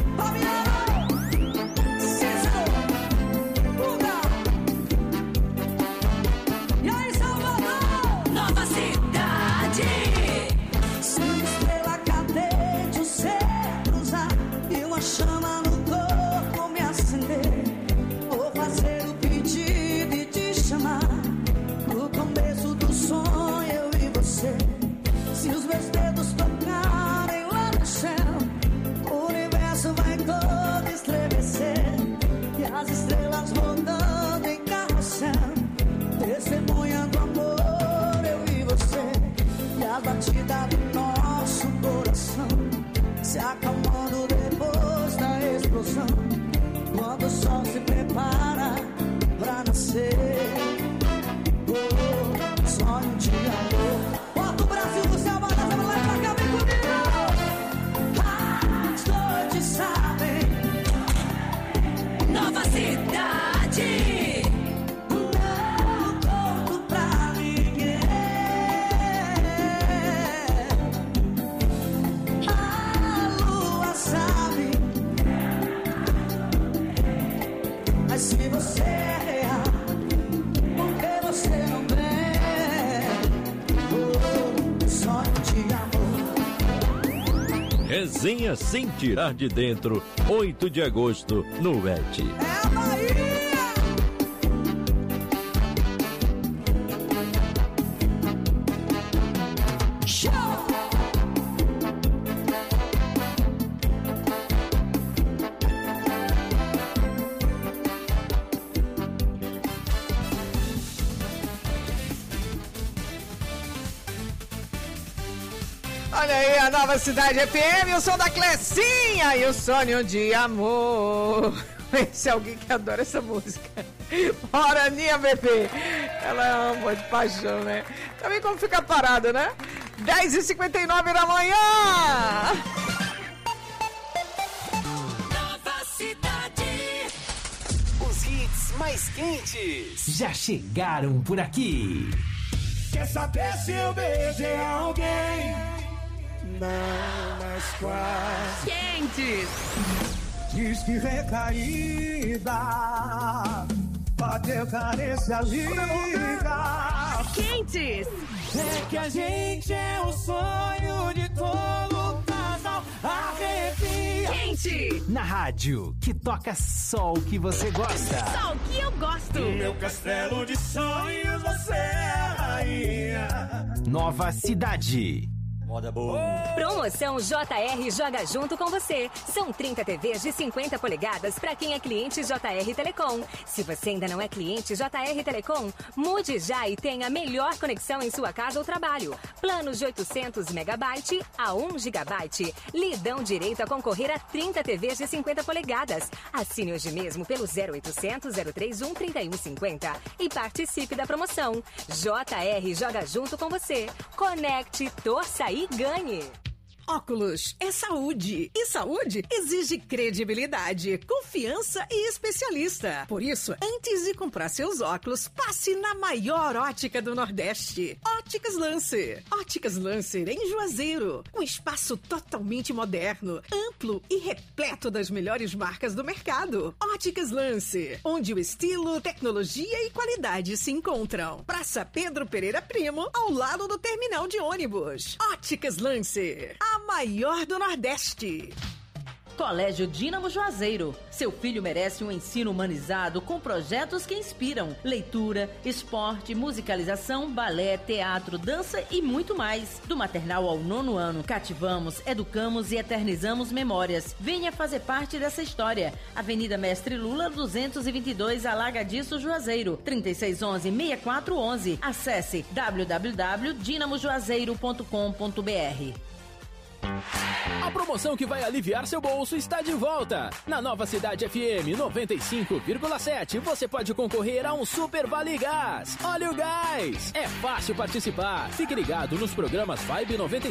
E aí, Salvador? Nova Cidade. Se uma estrela cadente o céu cruzar e uma chama no corpo me acender, vou fazer o pedido e te chamar no começo do sonho, eu e você. Se os meus dedos tocarem lá no céu, o universo vai todo estremecer. E as estrelas rodando em carrossel, testemunhando amor, eu e você. E a batida do nosso coração se acalmando depois da explosão, quando o sol se prepara pra nascer. Oh, sonho de amor. Bota o Brasil no céu, bota essa mulher pra cá, vem comigo. As noites sabem. Nova Cidade. Não conto pra ninguém. A lua sabe. Mas se você é real, por que você não vem? Oh, sonho de amor. Resenha Sem Tirar de Dentro, oito de agosto, no Ed. Olha aí a Nova Cidade F M, o som da Clecinha e o sonho de amor. Esse é alguém que adora essa música. Bora, Aninha Bebê. Ela ama de paixão, né? Também como ficar parada, né? dez e cinquenta e nove da manhã. Nova Cidade. Os hits mais quentes já chegaram por aqui. Quer saber se eu beijei alguém? Não, mas quase. Quentes. Diz que recaída, bateu carência liga. Quentes. É que a gente é o sonho de todo casal. Arrepia. Quente. Na rádio, que toca só o que você gosta. Só o que eu gosto. No meu castelo de sonhos você é a rainha. Nova Cidade. Moda boa. Promoção J R Joga Junto com você. São trinta T Vs de cinquenta polegadas para quem é cliente J R Telecom. Se você ainda não é cliente J R Telecom, mude já e tenha a melhor conexão em sua casa ou trabalho. Planos de oitocentos megabytes a um gigabyte. Lhe dão direito a concorrer a trinta T Vs de cinquenta polegadas. Assine hoje mesmo pelo zero oitocentos, zero trinta e um, trinta e um cinquenta e participe da promoção. J R Joga Junto com você. Conecte, torça e ganhe. Óculos é saúde. E saúde exige credibilidade, confiança e especialista. Por isso, antes de comprar seus óculos, passe na maior ótica do Nordeste. Óticas Lancer. Óticas Lancer em Juazeiro. Um espaço totalmente moderno, amplo e repleto das melhores marcas do mercado. Óticas Lancer, onde o estilo, tecnologia e qualidade se encontram. Praça Pedro Pereira Primo, ao lado do terminal de ônibus. Óticas Lancer, a maior do Nordeste. Colégio Dínamo Juazeiro. Seu filho merece um ensino humanizado com projetos que inspiram. Leitura, esporte, musicalização, balé, teatro, dança e muito mais. Do maternal ao nono ano, cativamos, educamos e eternizamos memórias. Venha fazer parte dessa história. Avenida Mestre Lula, duzentos e vinte e dois, Alagadiço, Juazeiro. trinta e seis onze, sessenta e quatro onze. Acesse w w w ponto dinamo juazeiro ponto com ponto b r. A promoção que vai aliviar seu bolso está de volta. Na Nova Cidade F M noventa e cinco vírgula sete, você pode concorrer a um Super Vale Gás. Olha o gás! É fácil participar. Fique ligado nos programas Vibe noventa e